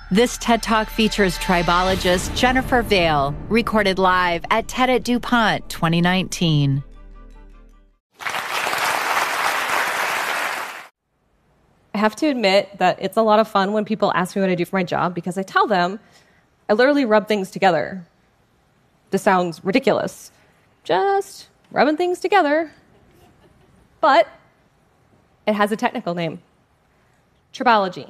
This TED Talk features tribologist Jennifer Vale, recorded live at TED at DuPont 2019. I have to admit that it's a lot of fun when people ask me what I do for my job because I tell them I literally rub things together. This sounds ridiculous. Just rubbing things together. But it has a technical name. Tribology.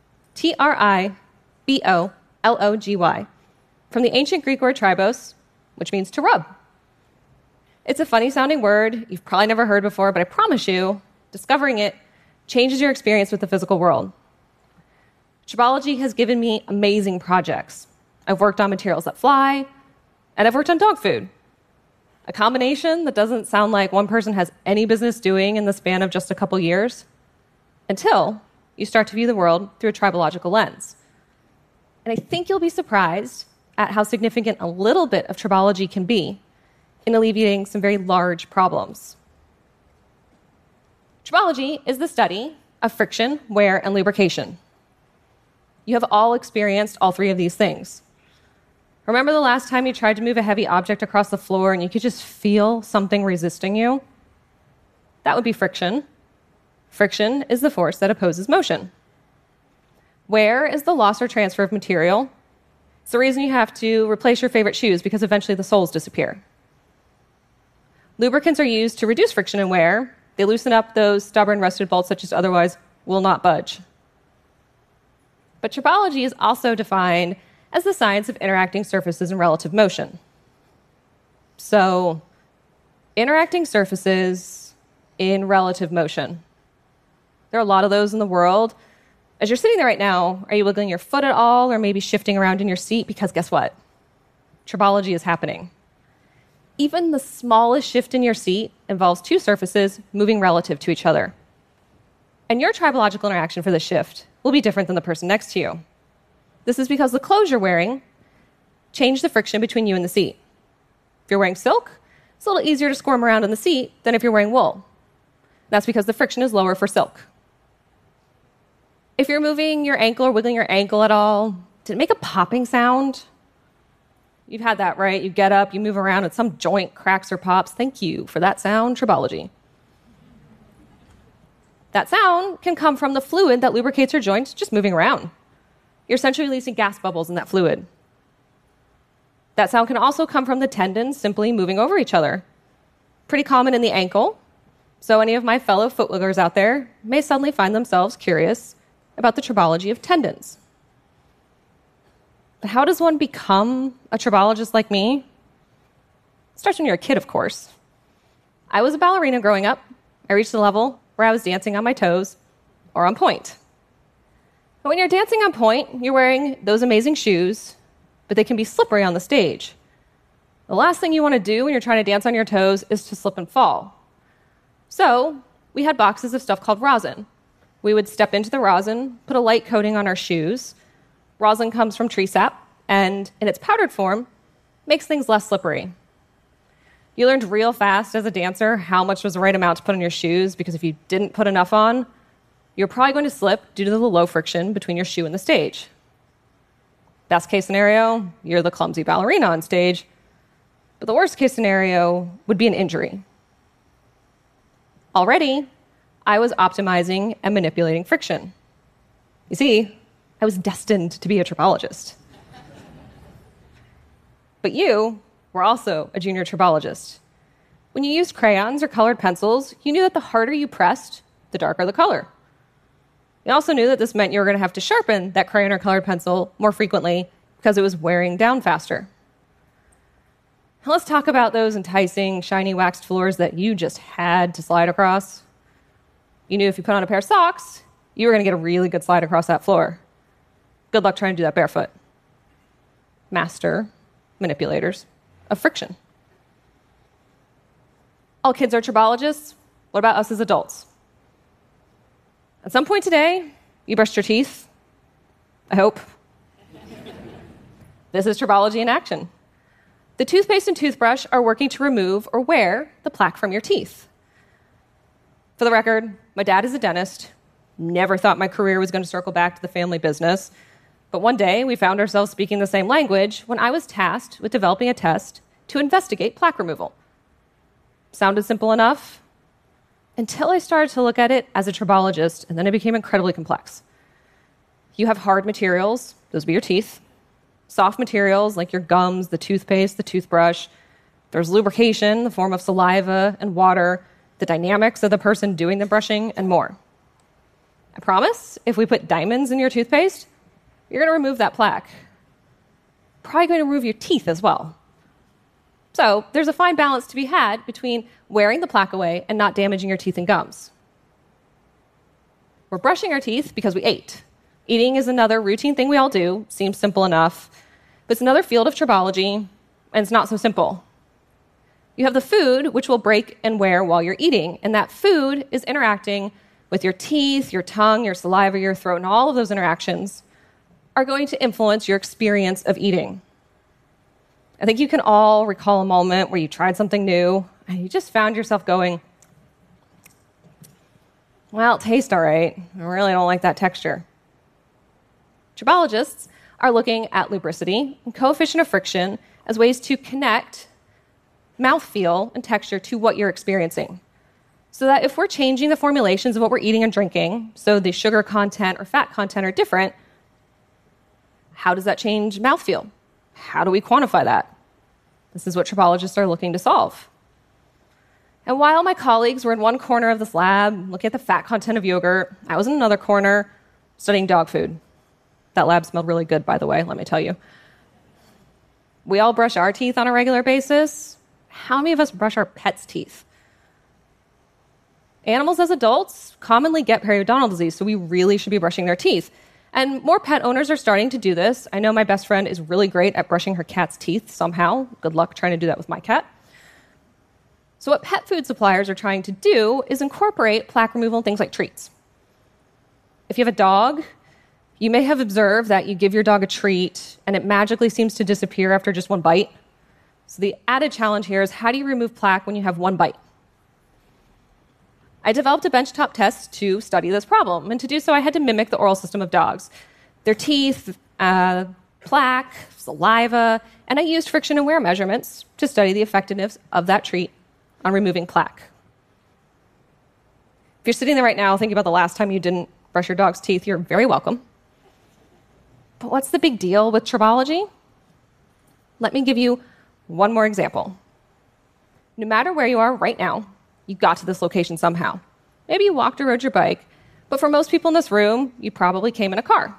T-R-I-B-O-L-O-G-Y. From the ancient Greek word tribos, which means to rub. It's a funny-sounding word you've probably never heard before, but I promise you, discovering it changes your experience with the physical world. Tribology has given me amazing projects. I've worked on materials that fly, and I've worked on dog food. A combination that doesn't sound like one person has any business doing in the span of just a couple years, until you start to view the world through a tribological lens. And I think you'll be surprised at how significant a little bit of tribology can be in alleviating some very large problems. Tribology is the study of friction, wear, and lubrication. You have all experienced all three of these things. Remember the last time you tried to move a heavy object across the floor and you could just feel something resisting you? That would be friction. Friction is the force that opposes motion. Wear is the loss or transfer of material. It's the reason you have to replace your favorite shoes because eventually the soles disappear. Lubricants are used to reduce friction and wear. They loosen up those stubborn, rusted bolts that just otherwise will not budge. But tribology is also defined as the science of interacting surfaces in relative motion. So, interacting surfaces in relative motion. There are a lot of those in the world. As you're sitting there right now, are you wiggling your foot at all or maybe shifting around in your seat? Because guess what? Tribology is happening. Even the smallest shift in your seat involves two surfaces moving relative to each other. And your tribological interaction for this shift will be different than the person next to you. This is because the clothes you're wearing change the friction between you and the seat. If you're wearing silk, it's a little easier to squirm around in the seat than if you're wearing wool. That's because the friction is lower for silk. If you're moving your ankle or wiggling your ankle at all, did it make a popping sound? You've had that, right? You get up, you move around, and some joint cracks or pops. Thank you for that sound, tribology. That sound can come from the fluid that lubricates your joints just moving around. You're essentially releasing gas bubbles in that fluid. That sound can also come from the tendons simply moving over each other. Pretty common in the ankle, so any of my fellow footwigglers out there may suddenly find themselves curious about the tribology of tendons. But how does one become a tribologist like me? It starts when you're a kid, of course. I was a ballerina growing up. I reached the level where I was dancing on my toes or on point. But when you're dancing on point, you're wearing those amazing shoes, but they can be slippery on the stage. The last thing you want to do when you're trying to dance on your toes is to slip and fall. So we had boxes of stuff called rosin. We would step into the rosin, put a light coating on our shoes. Rosin comes from tree sap, and in its powdered form, makes things less slippery. You learned real fast as a dancer how much was the right amount to put on your shoes, because if you didn't put enough on, you're probably going to slip due to the low friction between your shoe and the stage. Best case scenario, you're the clumsy ballerina on stage, but the worst case scenario would be an injury. Already, I was optimizing and manipulating friction. You see, I was destined to be a tribologist. But you were also a junior tribologist. When you used crayons or colored pencils, you knew that the harder you pressed, the darker the color. You also knew that this meant you were going to have to sharpen that crayon or colored pencil more frequently because it was wearing down faster. Now let's talk about those enticing, shiny waxed floors that you just had to slide across. You knew if you put on a pair of socks, you were going to get a really good slide across that floor. Good luck trying to do that barefoot. Master manipulators of friction. All kids are tribologists. What about us as adults? At some point today, you brushed your teeth. I hope. This is tribology in action. The toothpaste and toothbrush are working to remove or wear the plaque from your teeth. For the record, my dad is a dentist. Never thought my career was going to circle back to the family business. But one day, we found ourselves speaking the same language when I was tasked with developing a test to investigate plaque removal. Sounded simple enough until I started to look at it as a tribologist, and then it became incredibly complex. You have hard materials, those would be your teeth, soft materials like your gums, the toothpaste, the toothbrush. There's lubrication in the form of saliva and water, the dynamics of the person doing the brushing, and more. I promise, if we put diamonds in your toothpaste, you're going to remove that plaque. Probably going to remove your teeth as well. So there's a fine balance to be had between wearing the plaque away and not damaging your teeth and gums. We're brushing our teeth because we ate. Eating is another routine thing we all do. Seems simple enough. But it's another field of tribology, and it's not so simple. You have the food, which will break and wear while you're eating, and that food is interacting with your teeth, your tongue, your saliva, your throat, and all of those interactions are going to influence your experience of eating. I think you can all recall a moment where you tried something new and you just found yourself going, well, it tastes all right. I really don't like that texture. Tribologists are looking at lubricity and coefficient of friction as ways to connect mouthfeel and texture to what you're experiencing. So that if we're changing the formulations of what we're eating and drinking, so the sugar content or fat content are different, how does that change mouthfeel? How do we quantify that? This is what tribologists are looking to solve. And while my colleagues were in one corner of this lab looking at the fat content of yogurt, I was in another corner studying dog food. That lab smelled really good, by the way, let me tell you. We all brush our teeth on a regular basis. How many of us brush our pets' teeth? Animals as adults commonly get periodontal disease, so we really should be brushing their teeth. And more pet owners are starting to do this. I know my best friend is really great at brushing her cat's teeth somehow. Good luck trying to do that with my cat. So what pet food suppliers are trying to do is incorporate plaque removal in things like treats. If you have a dog, you may have observed that you give your dog a treat and it magically seems to disappear after just one bite. So the added challenge here is, how do you remove plaque when you have one bite? I developed a benchtop test to study this problem, and to do so I had to mimic the oral system of dogs. Their teeth, plaque, saliva, and I used friction and wear measurements to study the effectiveness of that treat on removing plaque. If you're sitting there right now thinking about the last time you didn't brush your dog's teeth, you're very welcome. But what's the big deal with tribology? Let me give you one more example. No matter where you are right now, you got to this location somehow. Maybe you walked or rode your bike, but for most people in this room, you probably came in a car.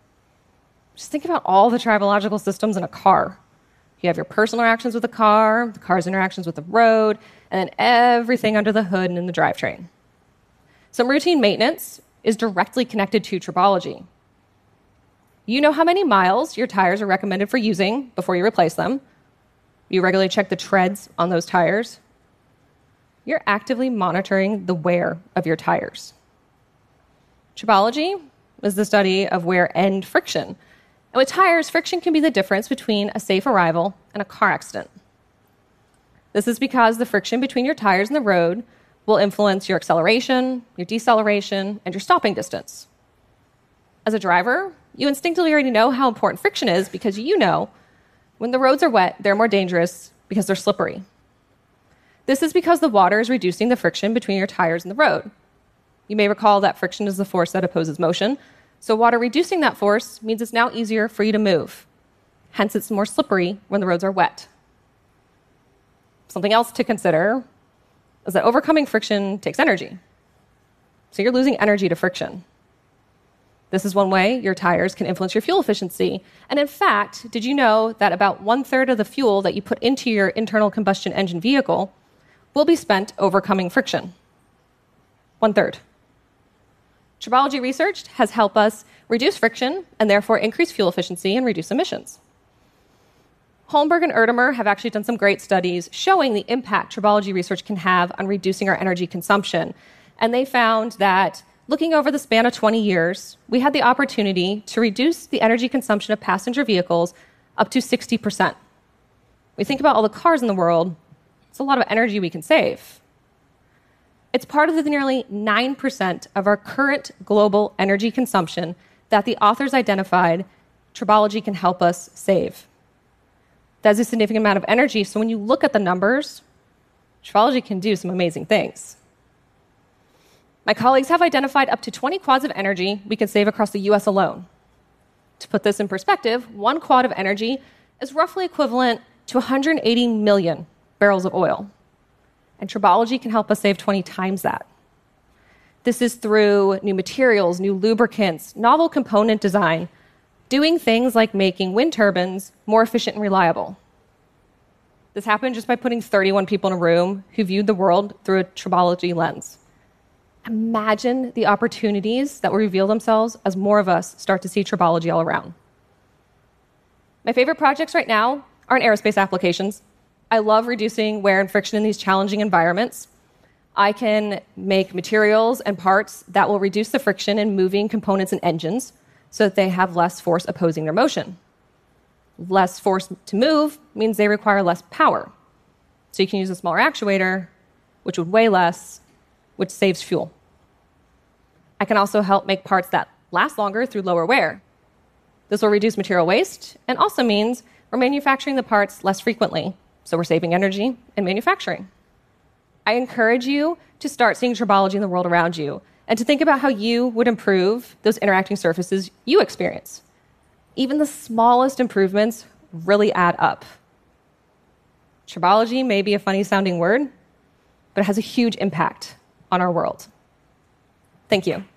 Just think about all the tribological systems in a car. You have your personal interactions with the car's interactions with the road, and then everything under the hood and in the drivetrain. Some routine maintenance is directly connected to tribology. You know how many miles your tires are recommended for using before you replace them. You regularly check the treads on those tires. You're actively monitoring the wear of your tires. Tribology is the study of wear and friction. And with tires, friction can be the difference between a safe arrival and a car accident. This is because the friction between your tires and the road will influence your acceleration, your deceleration, and your stopping distance. As a driver, you instinctively already know how important friction is because you know when the roads are wet, they're more dangerous because they're slippery. This is because the water is reducing the friction between your tires and the road. You may recall that friction is the force that opposes motion, so water reducing that force means it's now easier for you to move. Hence, it's more slippery when the roads are wet. Something else to consider is that overcoming friction takes energy. So you're losing energy to friction. This is one way your tires can influence your fuel efficiency. And in fact, did you know that about 1/3 of the fuel that you put into your internal combustion engine vehicle will be spent overcoming friction? 1/3. Tribology research has helped us reduce friction and therefore increase fuel efficiency and reduce emissions. Holmberg and Erdemer have actually done some great studies showing the impact tribology research can have on reducing our energy consumption. And they found that looking over the span of 20 years, we had the opportunity to reduce the energy consumption of passenger vehicles up to 60%. We think about all the cars in the world, it's a lot of energy we can save. It's part of the nearly 9% of our current global energy consumption that the authors identified tribology can help us save. That's a significant amount of energy, so when you look at the numbers, tribology can do some amazing things. My colleagues have identified up to 20 quads of energy we can save across the US alone. To put this in perspective, 1 quad of energy is roughly equivalent to 180 million barrels of oil. And tribology can help us save 20 times that. This is through new materials, new lubricants, novel component design, doing things like making wind turbines more efficient and reliable. This happened just by putting 31 people in a room who viewed the world through a tribology lens. Imagine the opportunities that will reveal themselves as more of us start to see tribology all around. My favorite projects right now are in aerospace applications. I love reducing wear and friction in these challenging environments. I can make materials and parts that will reduce the friction in moving components and engines so that they have less force opposing their motion. Less force to move means they require less power. So you can use a smaller actuator, which would weigh less, which saves fuel. I can also help make parts that last longer through lower wear. This will reduce material waste and also means we're manufacturing the parts less frequently, so we're saving energy in manufacturing. I encourage you to start seeing tribology in the world around you and to think about how you would improve those interacting surfaces you experience. Even the smallest improvements really add up. Tribology may be a funny sounding word, but it has a huge impact on our world. Thank you.